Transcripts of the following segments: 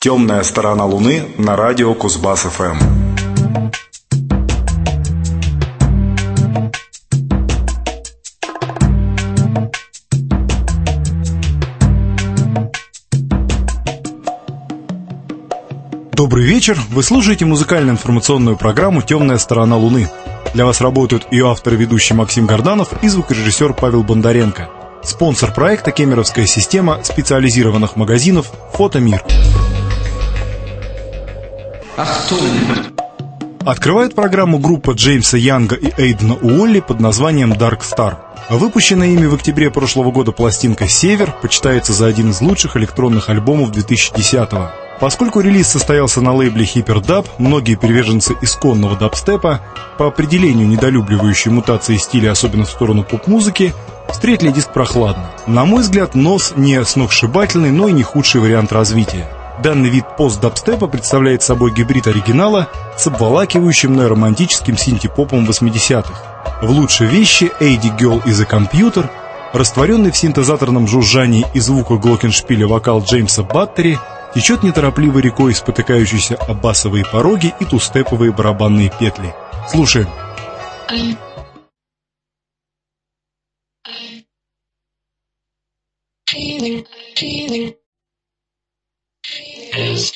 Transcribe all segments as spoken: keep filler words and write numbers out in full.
Темная сторона Луны на радио Кузбасс-ФМ. Добрый вечер, вы слушаете музыкально-информационную программу «Темная сторона Луны». Для вас работают ее автор и ведущий Максим Горданов и звукорежиссер Павел Бондаренко. Спонсор проекта — кемеровская система специализированных магазинов «Фотомир». Achtung! Открывает программу группа Джеймса Янга и Эйдена Уолли под названием Dark Star. Выпущенная ими в октябре прошлого года пластинка «Север» почитается за один из лучших электронных альбомов две тысячи десятого. Поскольку релиз состоялся на лейбле Hyperdub, многие приверженцы исконного дабстепа, по определению недолюбливающие мутации стиля, особенно в сторону поп-музыки, встретили диск прохладно. На мой взгляд, нос не сногсшибательный, но и не худший вариант развития. Данный вид пост-дабстепа представляет собой гибрид оригинала с обволакивающим неоромантическим синти-попом восьмидесятых. В лучшей вещи «Эйди Girl is a Computer», растворенный в синтезаторном жужжании и звуках глокеншпиля вокал Джеймса Баттери, течет неторопливой рекой спотыкающиеся о басовые пороги и тустеповые барабанные петли. Слушаем. Feeling, feeling, is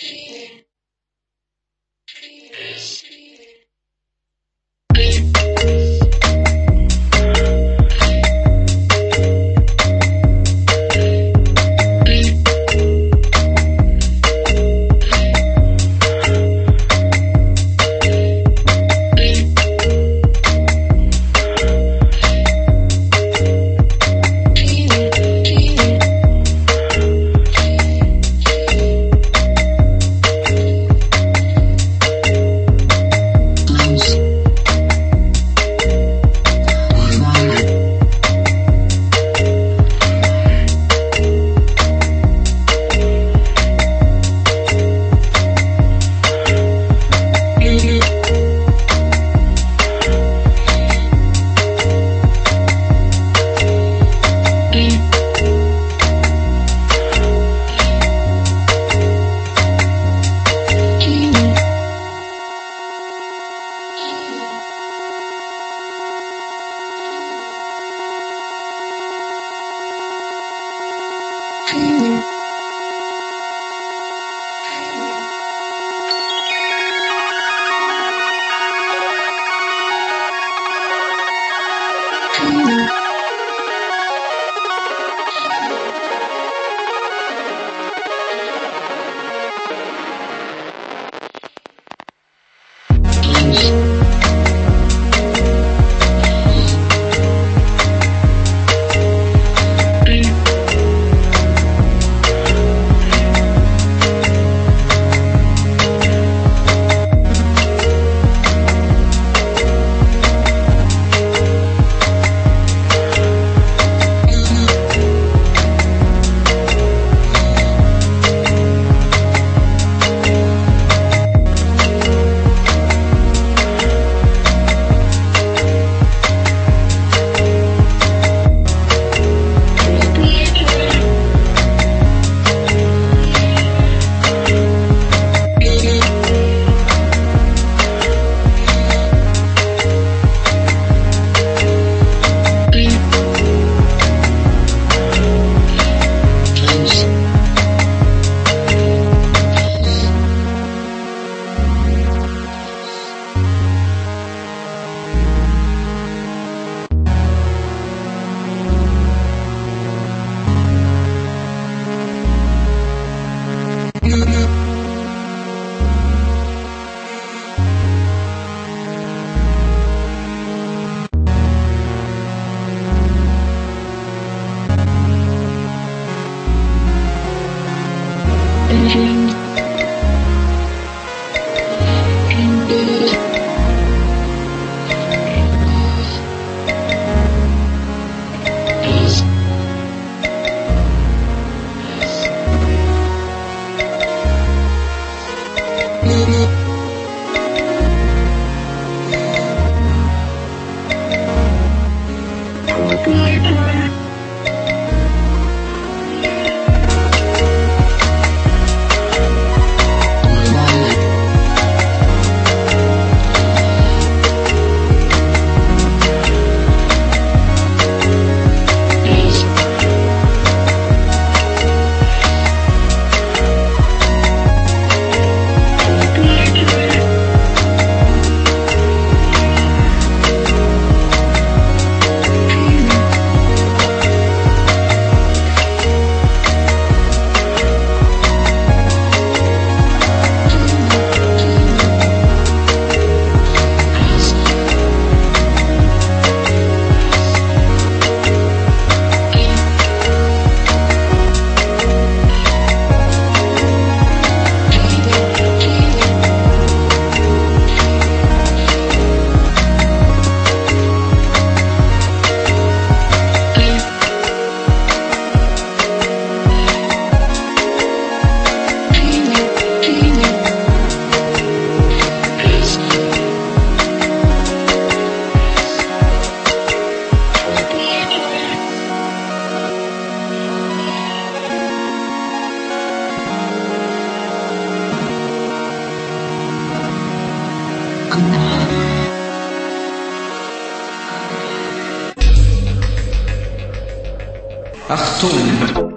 Achtung!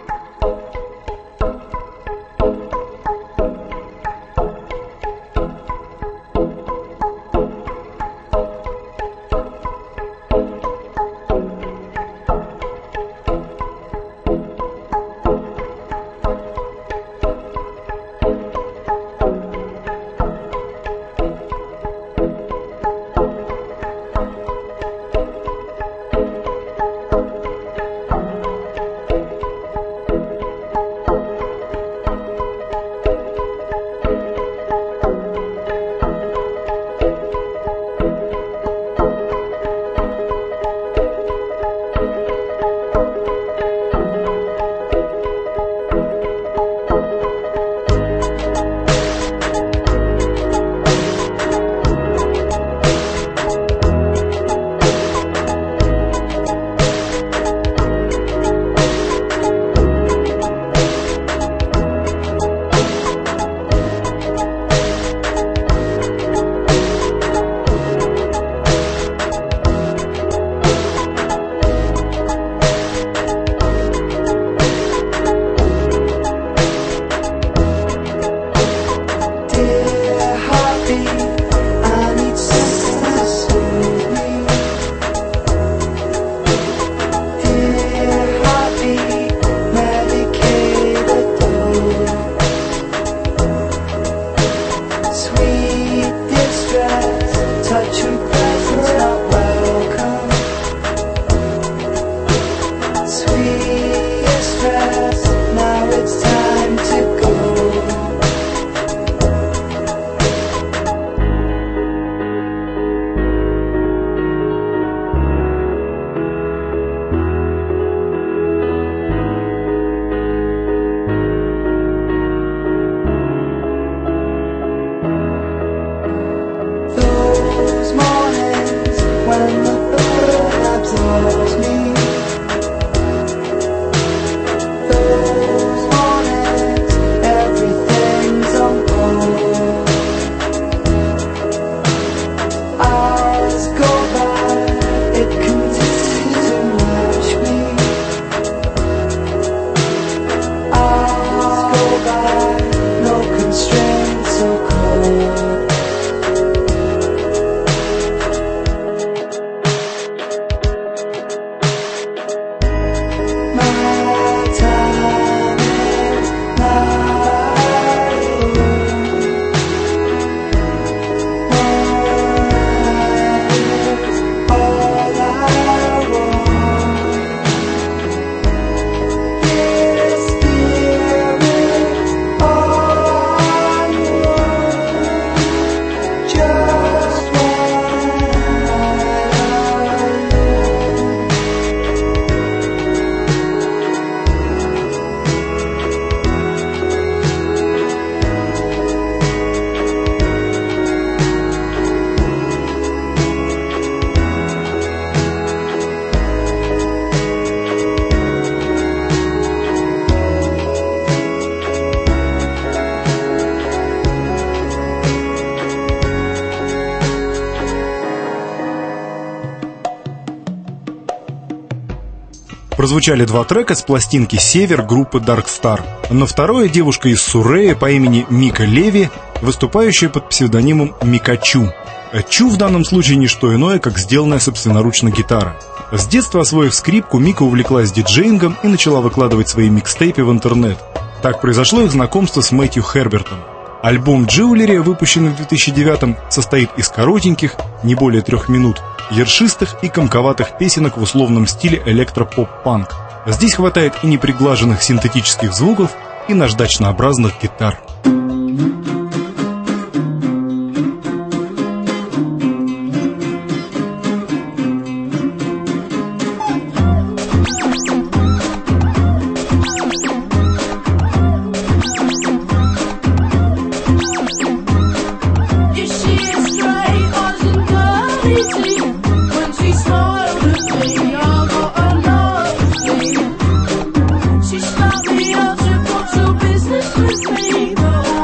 Прозвучали два трека с пластинки «Север» группы Dark Star. На второе девушка из Суррея по имени Мика Леви, выступающая под псевдонимом Мика Чу. Чу в данном случае не что иное, как сделанная собственноручно гитара. С детства, освоив скрипку, Мика увлеклась диджеингом и начала выкладывать свои микстейпы в интернет. Так произошло их знакомство с Мэтью Хербертом. Альбом «Джоулери», выпущенный в две тысячи девятом, состоит из коротеньких, не более трех минут, ершистых и комковатых песенок в условном стиле электропоп-панк. Здесь хватает и неприглаженных синтетических звуков, и наждачнообразных гитар. She stopped me up to go to business with me.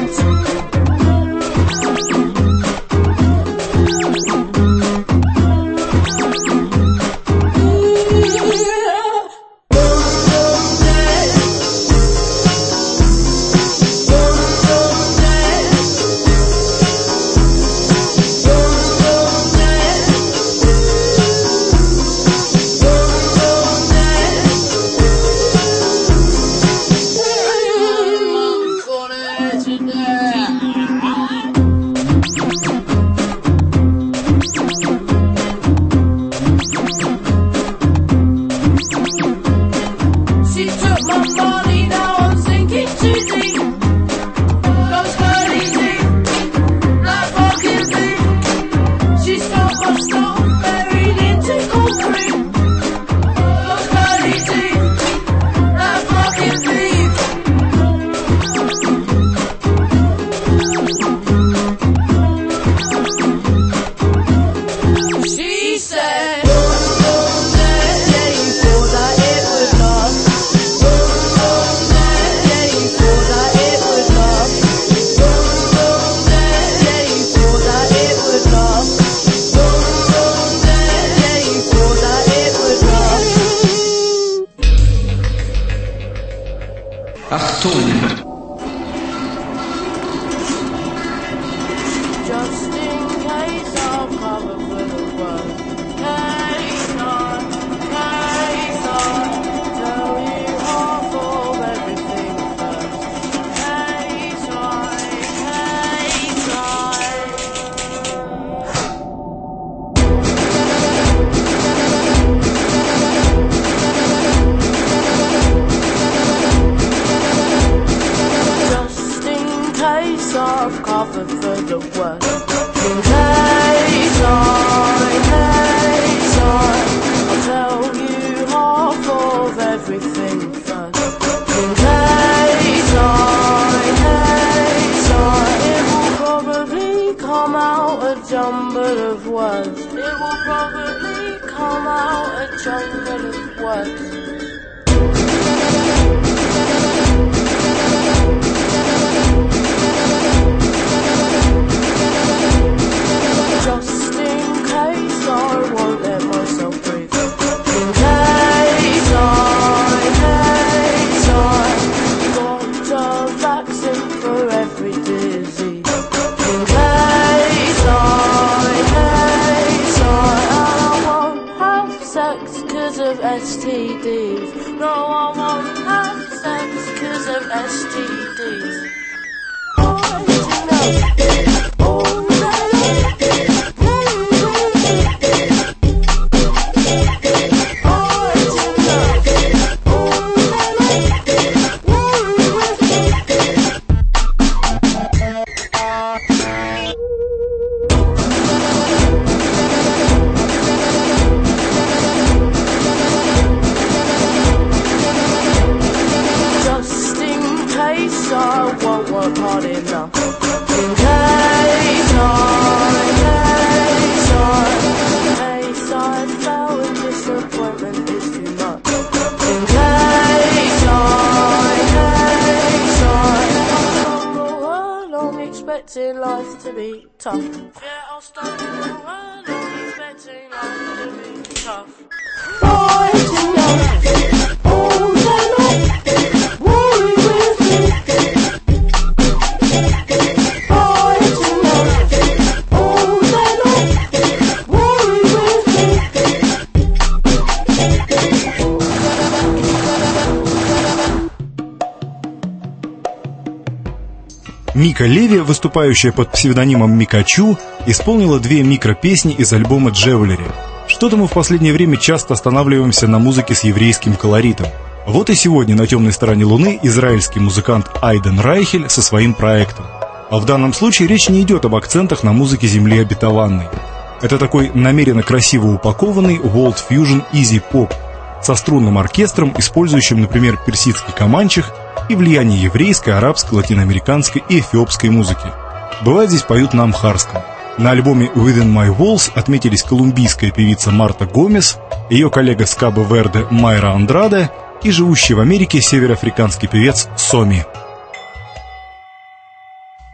Мика Леви, выступающая под псевдонимом Микачу, исполнила две микропесни из альбома «Джевелери». Что-то мы в последнее время часто останавливаемся на музыке с еврейским колоритом. Вот и сегодня на темной стороне Луны израильский музыкант Айден Райхель со своим проектом. А в данном случае речь не идет об акцентах на музыке земли обетованной. Это такой намеренно красиво упакованный World Fusion Easy Pop со струнным оркестром, использующим, например, персидский каманчик и влияние еврейской, арабской, латиноамериканской и эфиопской музыки. Бывает, здесь поют на амхарском. На альбоме Within My Walls отметились колумбийская певица Марта Гомес, ее коллега с Кабо-Верде Майра Андраде и живущий в Америке североафриканский певец Соми.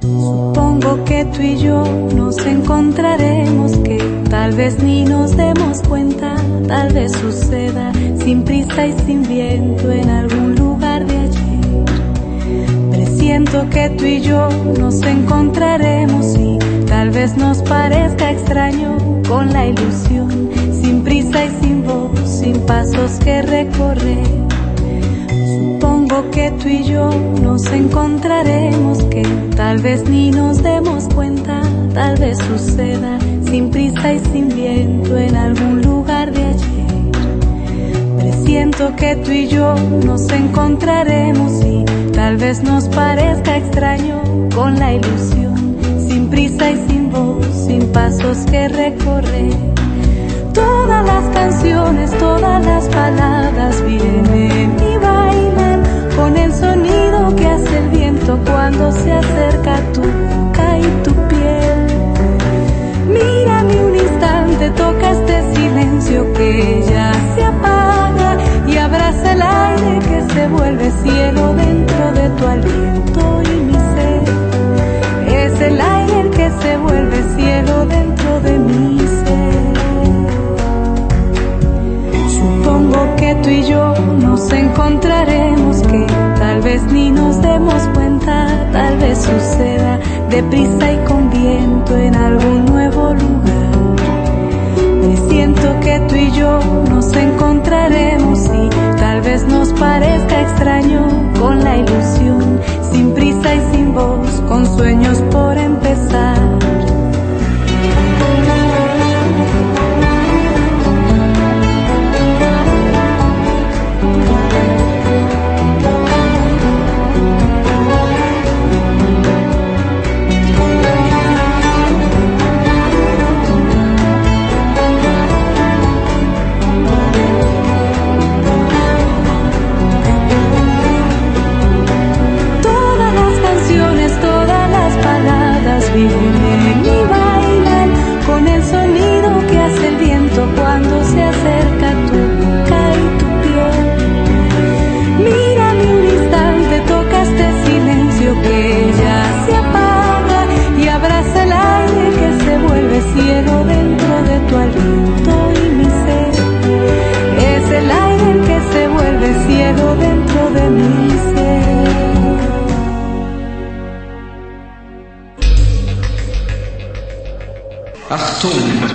Supongo que tú y yo nos encontraremos, que tal vez ni nos demos cuenta, tal vez suceda sin prisa y sin viento en algún lugar de ayer. Presiento que tú y yo nos encontraremos y tal vez nos parezca extraño con la ilusión, sin prisa y sin voz, sin pasos que recorrer. Supongo que tú y yo nos encontraremos, que tal vez ni nos demos cuenta, tal vez suceda sin prisa y sin viento en algún lugar de ayer. Presiento que tú y yo nos encontraremos y tal vez nos parezca extraño con la ilusión, sin prisa y sin voz, sin pasos que recorrer. Todas las canciones, todas las palabras vienen y bailan con el sonido que hace el viento cuando se acerca a tu boca y tu piel. Mírame un instante, toca este silencio que ya se apaga y abraza el aire que se vuelve cielo dentro de tu aliento y mi ser. Es el aire el que se vuelve cielo dentro de mi ser. Supongo que tú y yo nos encontraremos, que tal vez ni nos demos cuenta, tal vez suceda deprisa y con viento en algún nuevo lugar. Presiento que tú y yo nos encontraremos y tal vez nos parezca extraño con la ilusión, sin prisa y sin voz, con sueños por empezar. Vienen y bailan con el sonido que hace el viento cuando se acerca a tu boca y tu piel. Mírame un instante, toca este silencio que ya se apaga y abraza el aire que se vuelve cielo dentro de tu aliento y mi ser. Es el aire el que se vuelve cielo dentro de mi ser. Achtung!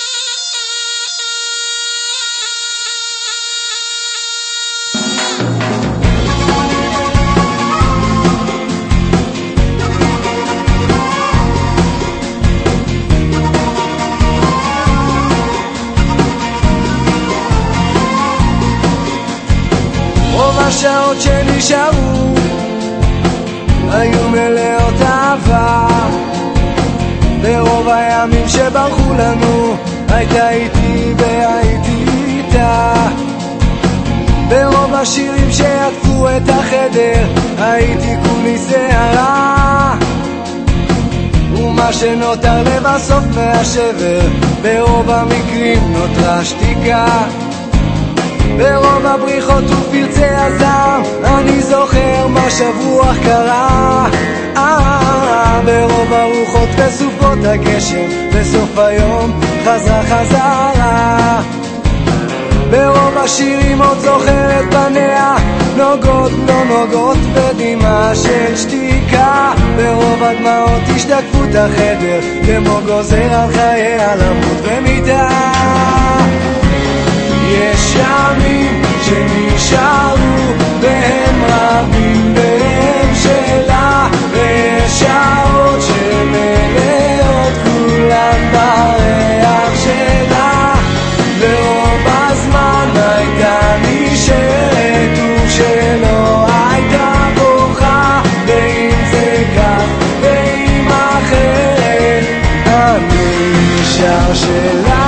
רוב השעות שנשארו היו מלאות אהבה, ברוב הימים שברחו לנו הייתה איתי והייתי איתה. ברוב השירים שעטפו את החדר הייתי כולי שערה, ומה שנותר לבסוף מהשבר ברוב המקרים נותרה שתיקה. ברוב הבריחות ופרצי הזעם אני זוכר מה שבוע קרה. ברוב הרוחות וסופות הגשם בסוף היום חזרה חזרה. ברוב השירים עוד זוכר את פניה נוגות לא נוגות בדמעה של שתיקה. ברוב הדמעות השתקפו את החדר כמו גוזר על חייה למות במיטה. יש ימים שנשארו והם רבים והם שלה, ויש שעות שמלאות כולן בריח שלה. ורוב הזמן הייתה נשארת ושלא הייתה בוכה, ואם זה כך ואם אחרת אני נשאר שלה.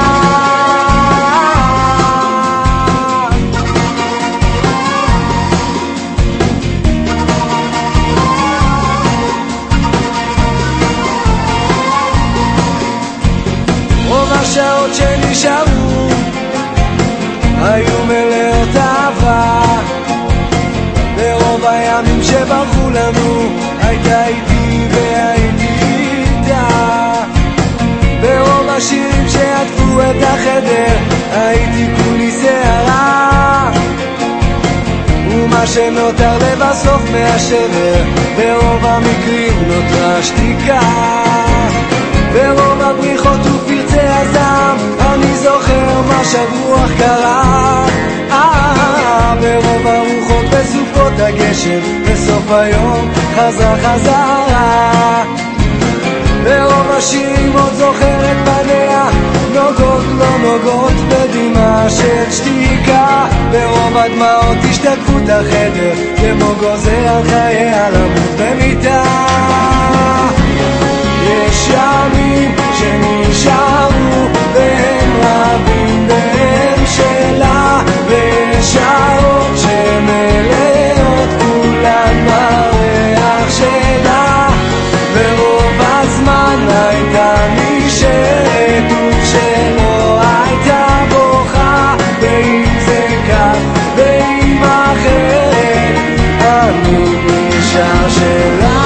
השעות שנשארו היו מלאות אהבה, ברוב הימים שברחו לנו הייתה איתי והייתי בסוף מהשבר, ברוב המקרים נותרה שתיקה. ברוב הבריחות ופרצי הזעם אני זוכר מה שברוח קרה. ברוב הרוחות וסופות הגשם בסוף היום חזרה חזרה. ברוב השירים עוד זוכר את פניה, נוגות לא נוגות בדמעה של שתיקה. ברוב הדמעות השתקפות החדר כמו גוזר על חייה למות במיטה. יש ימים שנשארו והם רבים והם שלה, ויש שעות שמלאות כולן בריח שלה. ורוב הזמן הייתה נשארת וכשלא הייתה בוכה, ואם זה כך ואם אחרת אני נשאר שלה.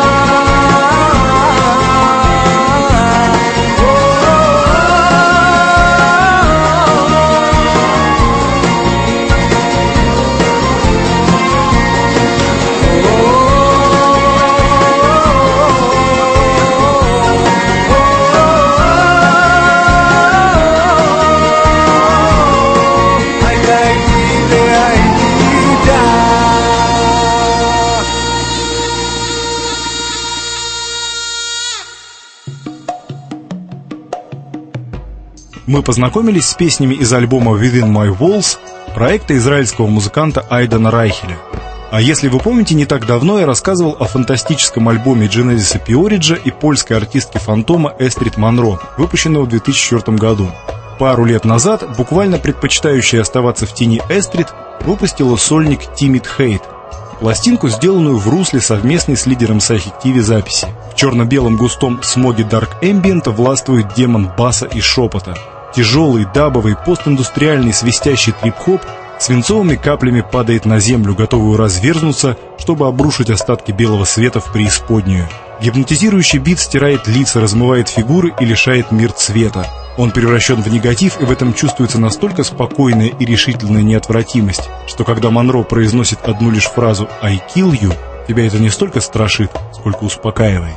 Мы познакомились с песнями из альбома Within My Walls, проекта израильского музыканта Айдена Райхеля. А если вы помните, не так давно я рассказывал о фантастическом альбоме Дженезиса Пиориджа и польской артистки Фантома Эстрид Монро, выпущенного в две тысячи четвёртом году. Пару лет назад, буквально предпочитающая оставаться в тени Эстрид, выпустила сольник Timid Hate, пластинку, сделанную в русле совместной с лидером Psychic ти ви записи. В черно-белом густом смоге Dark Ambient властвует демон баса и шепота. Тяжелый, дабовый, постиндустриальный свистящий трип-хоп свинцовыми каплями падает на землю, готовую разверзнуться, чтобы обрушить остатки белого света в преисподнюю. Гипнотизирующий бит стирает лица, размывает фигуры и лишает мир цвета. Он превращен в негатив, и в этом чувствуется настолько спокойная и решительная неотвратимость, что когда Монро произносит одну лишь фразу «I kill you», тебя это не столько страшит, сколько успокаивает.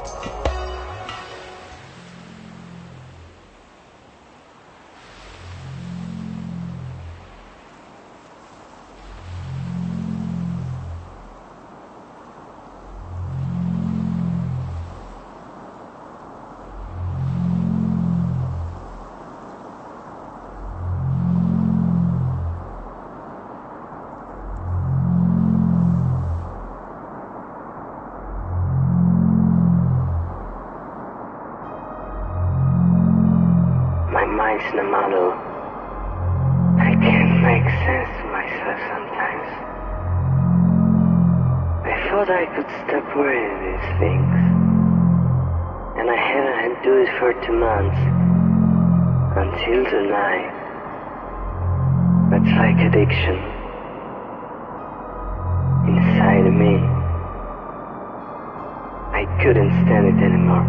In a model, I can't make sense to myself sometimes. I thought I could stop worrying these things, and I haven't do it for two months, until tonight. That's like addiction inside of me. I couldn't stand it anymore.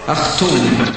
Achtung!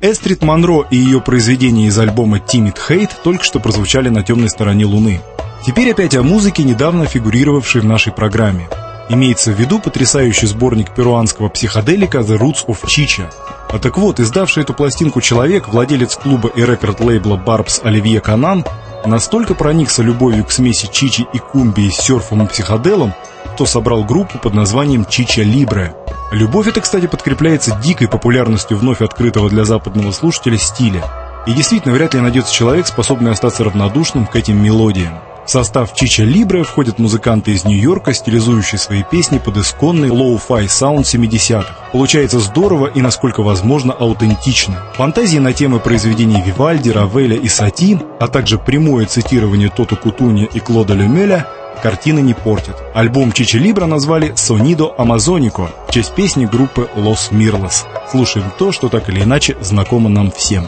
Эстрид Монро и ее произведения из альбома «Timid Hate» только что прозвучали на темной стороне Луны. Теперь опять о музыке, недавно фигурировавшей в нашей программе. Имеется в виду потрясающий сборник перуанского психоделика «The Roots of Chicha». А так вот, издавший эту пластинку человек, владелец клуба и рекорд-лейбла «Барбс» Оливье Канан, настолько проникся любовью к смеси чичи и кумбии с серфом и психоделом, что собрал группу под названием «Чича Либре». Любовь эта, кстати, подкрепляется дикой популярностью вновь открытого для западного слушателя стиля. И действительно, вряд ли найдется человек, способный остаться равнодушным к этим мелодиям. В состав Чича Либре входят музыканты из Нью-Йорка, стилизующие свои песни под исконный лоу-фай саунд семидесятых. Получается здорово и, насколько возможно, аутентично. Фантазии на темы произведений Вивальди, Равеля и Сати, а также прямое цитирование Тото Кутунья и Клода Люмеля картины не портят. Альбом Чича Либре назвали «Sonido Amazónico» в честь песни группы Los Mirlos. Слушаем то, что так или иначе знакомо нам всем.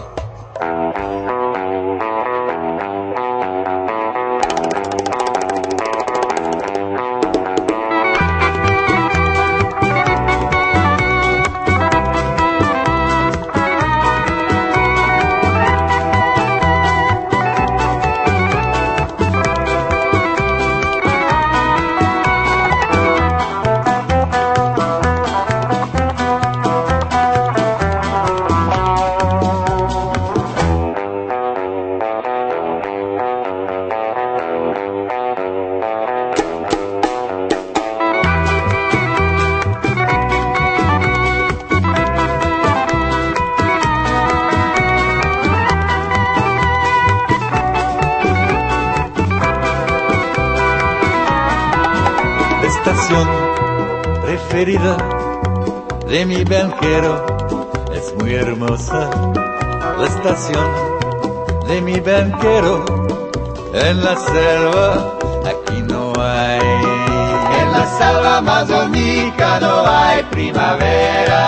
Preferida de mi banquero es muy hermosa. La estación de mi banquero en la selva aquí no hay. En la selva amazónica no hay primavera.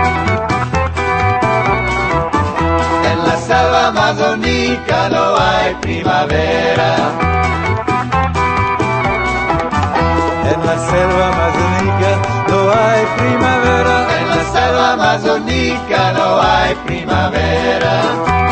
En la selva amazónica no hay primavera. En la selva amazónica no hay primavera. En la selva amazónica no hay primavera.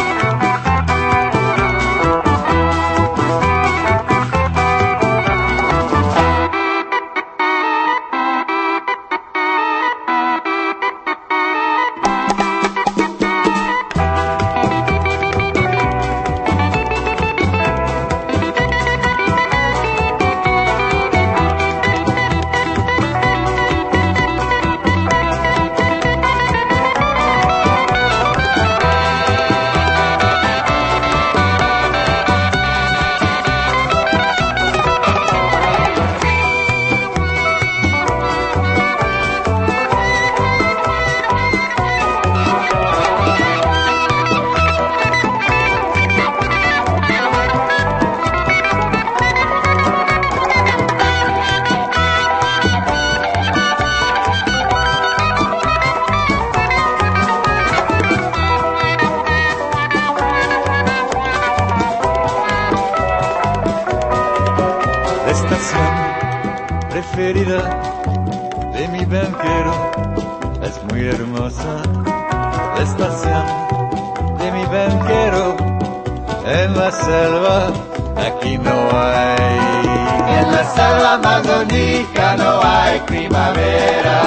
Preferida de mi banquero es muy hermosa. La estación de mi banquero en la selva aquí no hay. En la selva amazónica no hay primavera.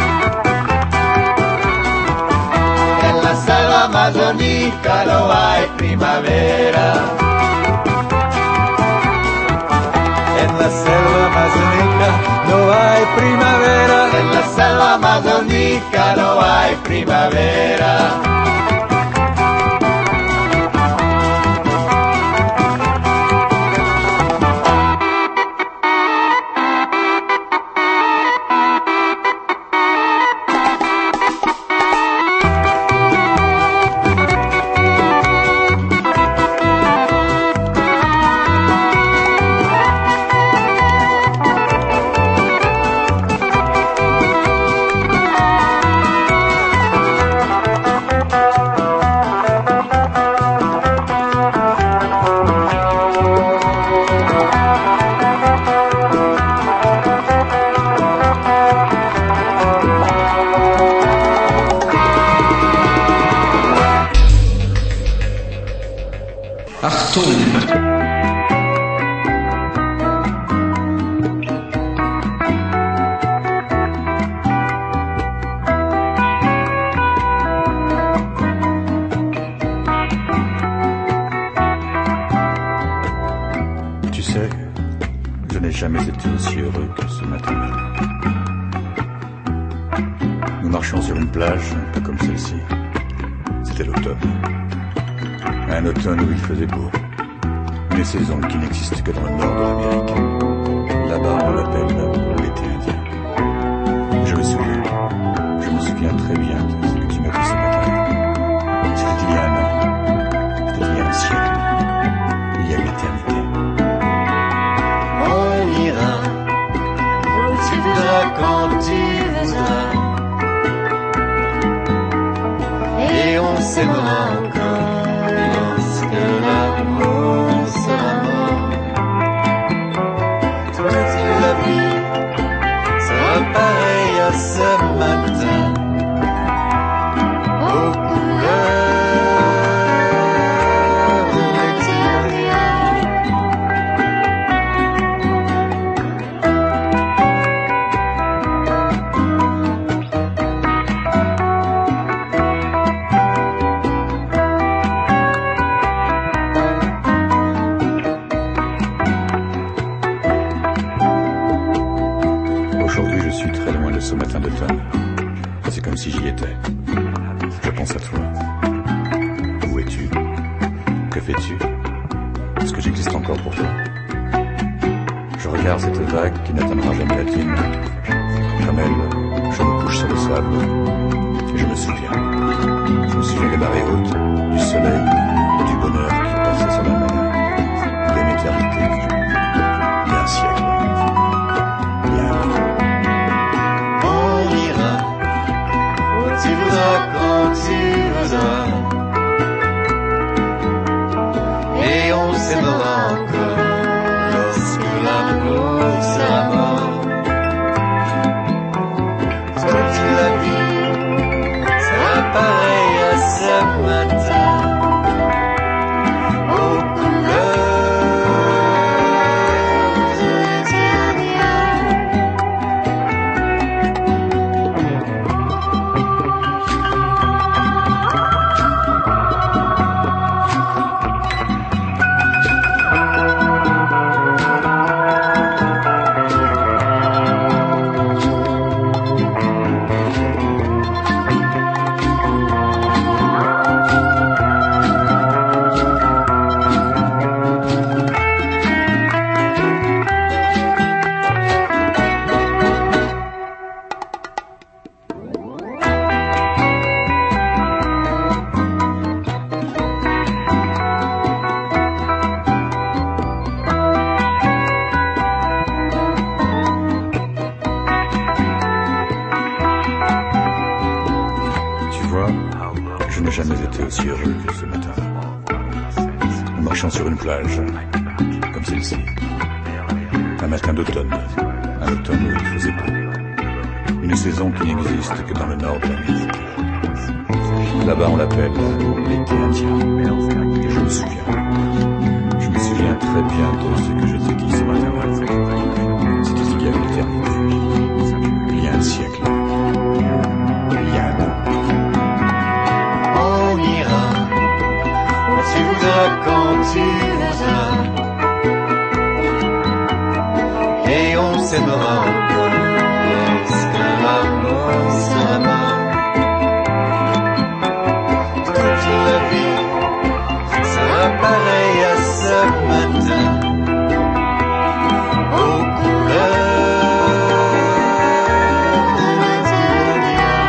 En la selva amazónica no hay primavera. En la selva amazónica no hay primavera. En la selva amazónica no hay primavera. Achtung! Tu sais, je n'ai jamais été aussi heureux que ce matin-là. Nous marchions sur une plage, un peu comme celle-ci. C'était l'automne. Un automne où il faisait beau. Une saison qui n'existe que dans le nord de l'Amérique. Là-bas, on l'appelle l'été indien. Je me souviens, je me souviens très bien de ce que tu m'as dit ce matin. C'était il y a un an. C'était il y a un siècle. Il y a une éternité. On ira où tu voudras, quand tu voudras, et on s'aimera encore lorsque l'amour sera mort. Toute la vie sera pareille à ce matin, aux couleurs de l'été indien. Aujourd'hui, je suis très loin de ce matin d'automne. C'est comme si j'y étais. Je pense à toi. Où es-tu? Que fais-tu? Est-ce que j'existe encore pour toi? Je regarde cette vague qui n'atteindra jamais la tienne. Comme elle, je me couche sur le sable. Et je me souviens. Je me souviens des marées hautes, du soleil, du bonheur qui passait sur la mer, d'une éternité, il y a un siècle, il y a un an. On ira où tu voudras, quand tu voudras, et on s'aimera encore lorsque l'amour sera mort. Toute la vie sera pareille à ce matin, aux couleurs de l'été indien. Tu vois, je n'ai jamais été aussi heureux que ce matin. Nous marchions sur une plage, comme celle-ci. Un matin d'automne, un automne où il faisait beau. Une saison qui n'existe que dans le nord de l'Amérique. Là-bas, on l'appelle l'été indien. Et je me souviens, je me souviens très bien de ce que je t'ai dit ce matin-là. C'était il y a une éternité, il y a un siècle, il y a un an. On ira où tu voudras, quand tu voudras, et on s'aimera encore lorsque l'amour sera mort. Toute la vie sera pareille à ce matin, aux couleurs de l'été indien.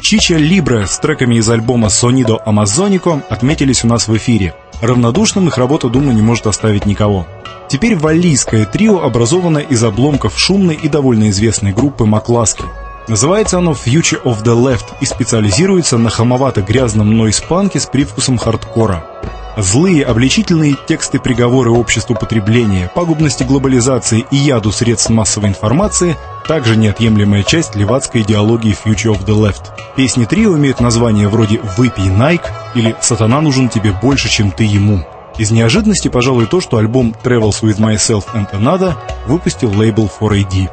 Чича Либре с треками из альбома Sonido Amazonico отметились у нас в эфире. Равнодушным их работа, думаю, не может оставить никого. Теперь валлийское трио образовано из обломков шумной и довольно известной группы Макласки. Называется оно Future of the Left и специализируется на хамовато-грязном нойз-панке с привкусом хардкора. Злые, обличительные тексты приговоры обществу потребления, пагубности глобализации и яду средств массовой информации также неотъемлемая часть левацкой идеологии Future of the Left. Песни трио имеют названия вроде «Выпей Nike» или «Сатана нужен тебе больше, чем ты ему». Из неожиданности, пожалуй, то, что альбом Travels with Myself and Another выпустил лейбл фор эй ди.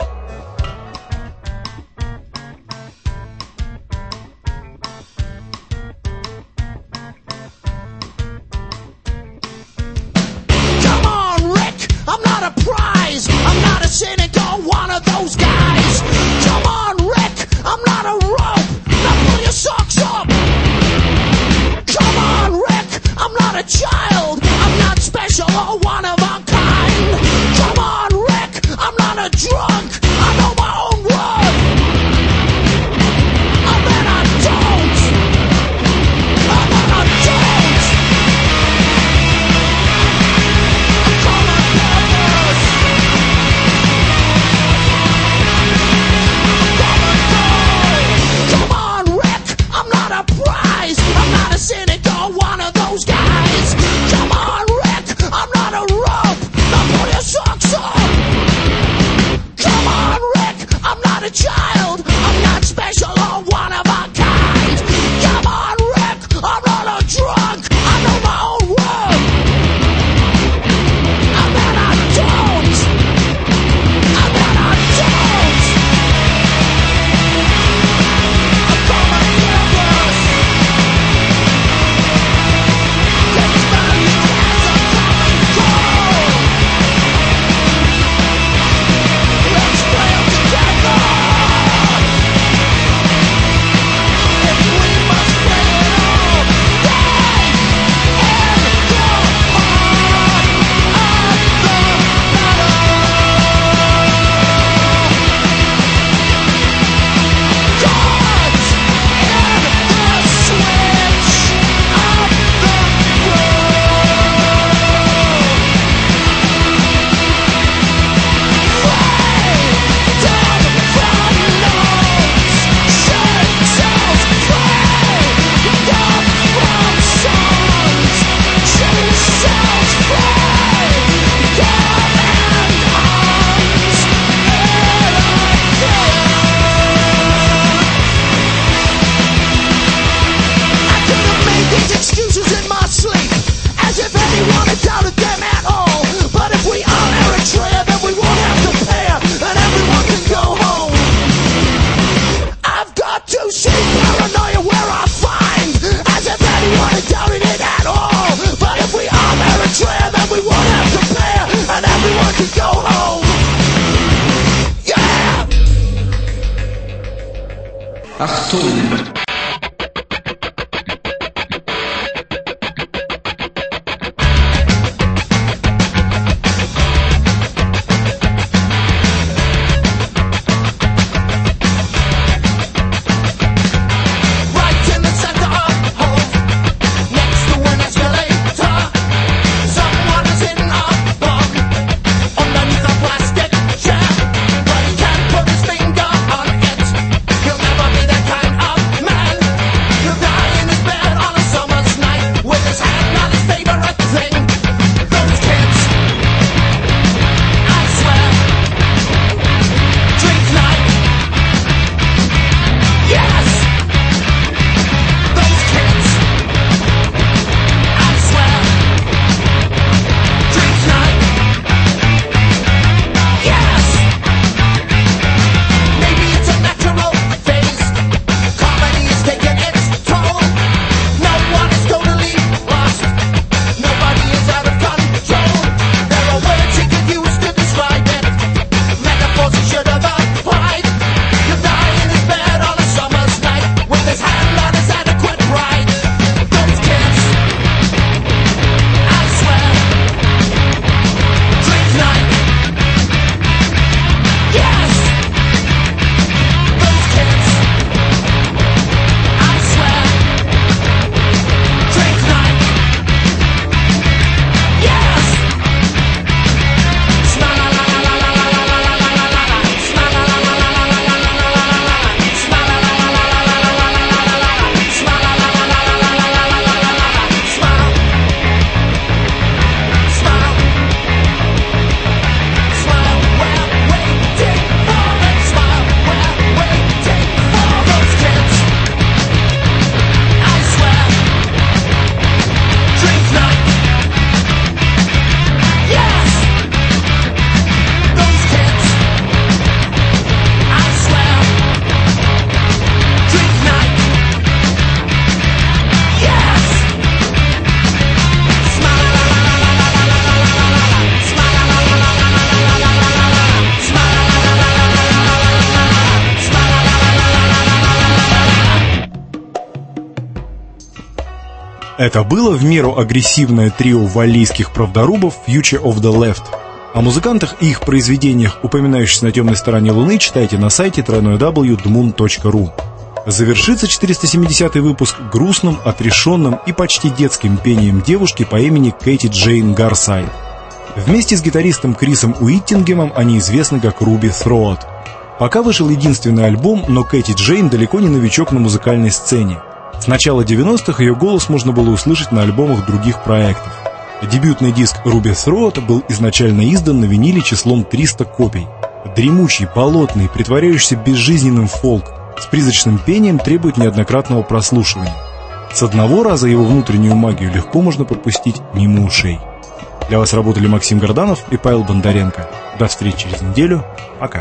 Это было в меру агрессивное трио валлийских правдорубов Future of the Left. О музыкантах и их произведениях, упоминающихся на темной стороне Луны, читайте на сайте дабл ю дабл ю дабл ю точка дмун точка ру. Завершится четыреста семидесятый выпуск грустным, отрешенным и почти детским пением девушки по имени Кэти Джейн Гарсайд. Вместе с гитаристом Крисом Уиттингемом они известны как Руби Throat. Пока вышел единственный альбом, но Кэти Джейн далеко не новичок на музыкальной сцене. С начала девяностых ее голос можно было услышать на альбомах других проектов. Дебютный диск Руби Throat был изначально издан на виниле числом триста копий. Дремучий, болотный, притворяющийся безжизненным фолк, с призрачным пением требует неоднократного прослушивания. С одного раза его внутреннюю магию легко можно пропустить мимо ушей. Для вас работали Максим Горданов и Павел Бондаренко. До встречи через неделю. Пока.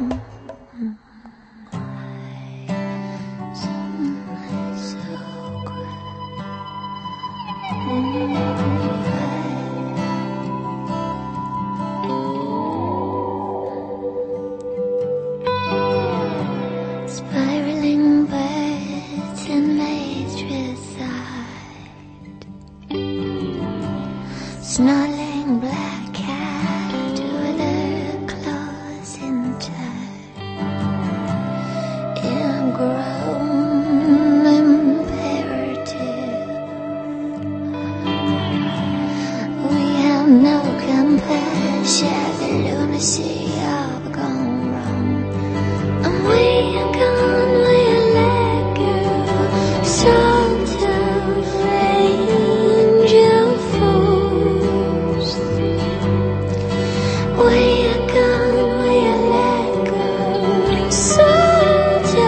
Snarling black cat with her claws intact, ingrown imperative. We have no compassion, the lunacy of gone wrong, and we are gone, we are let go, so to angel fools. We are gone, we are let go, so to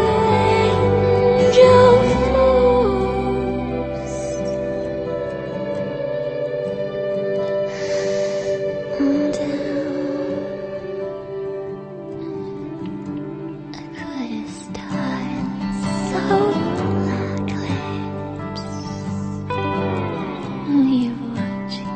angel fools. And down a crystalline solar eclipse, you watching.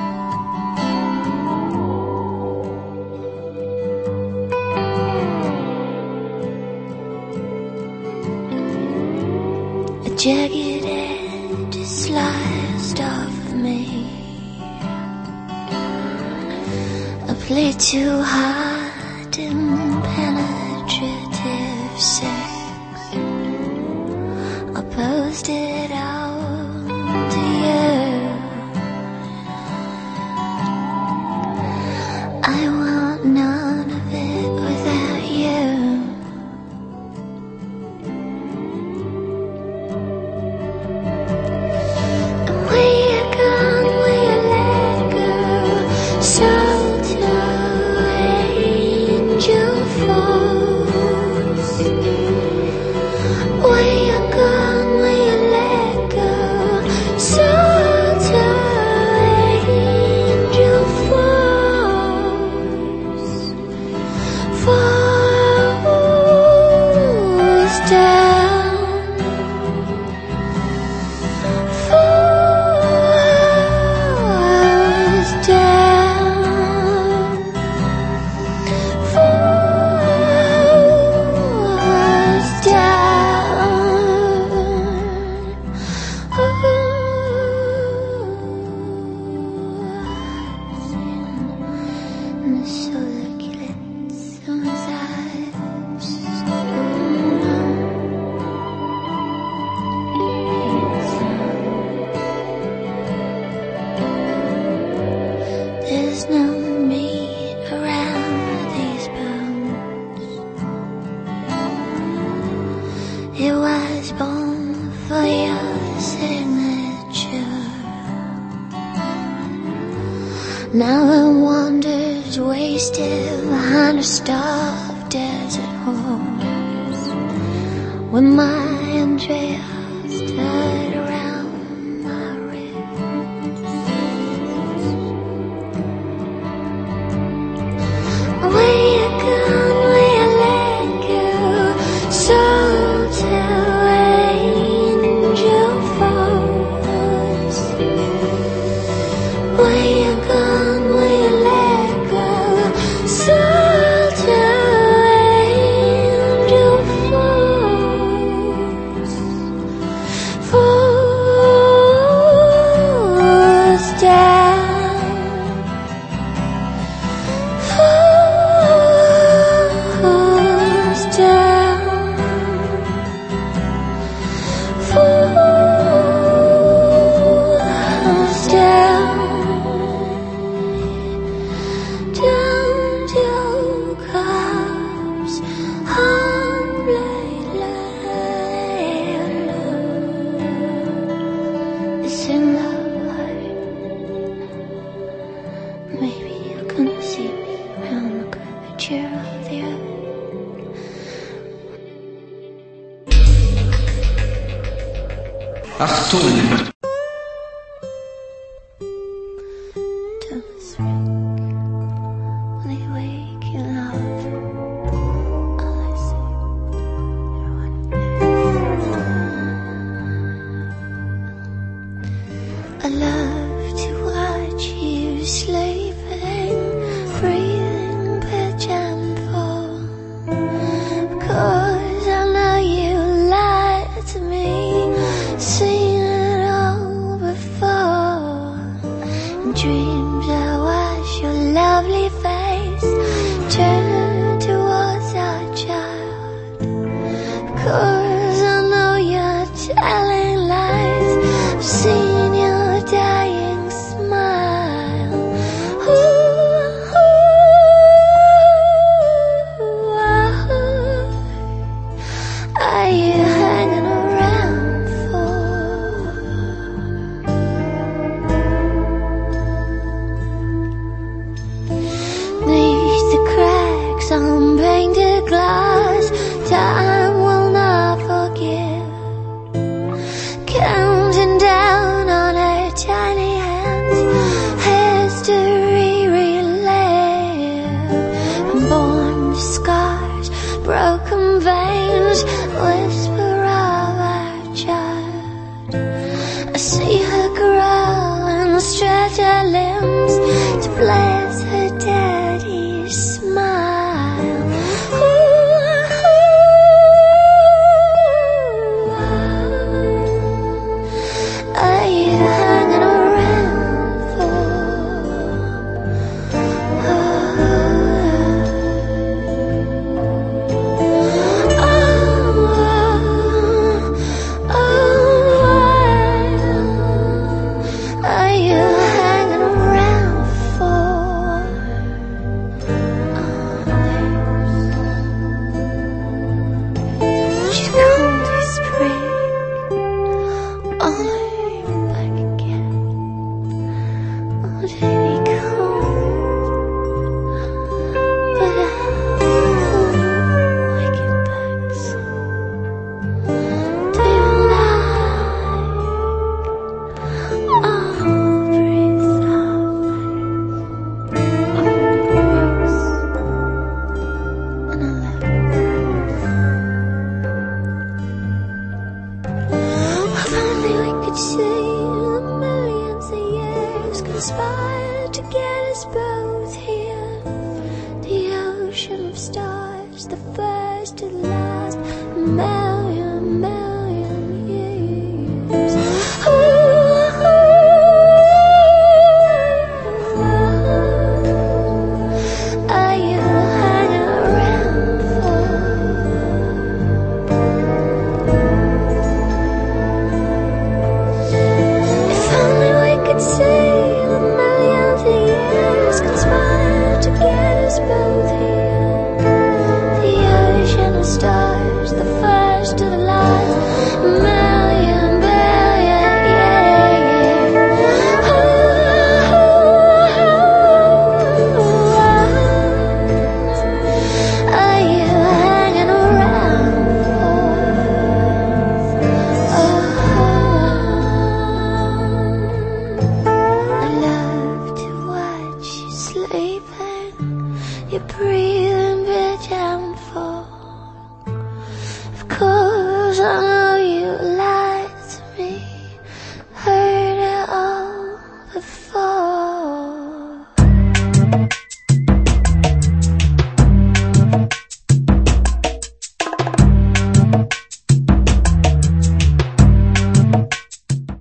A jagged edge is sliced off of me. I play too hard and penetrative sex. I post it out to you. I want none of it without you. And we are gone, we are let go, so to angel falls. We are gone, we are let go, so to angel falls. Falls down, falls down, falls down. And the solar eclipse comes out. There's no meat around these bones. It was born for your signature. Now it wanders wasted behind a starved desert horse, with my entrails tied around my ribs. We are gone, we are let go, so to angel falls. We are gone, we are let go, so to angel falls. Achtung! Say a millions of years conspire.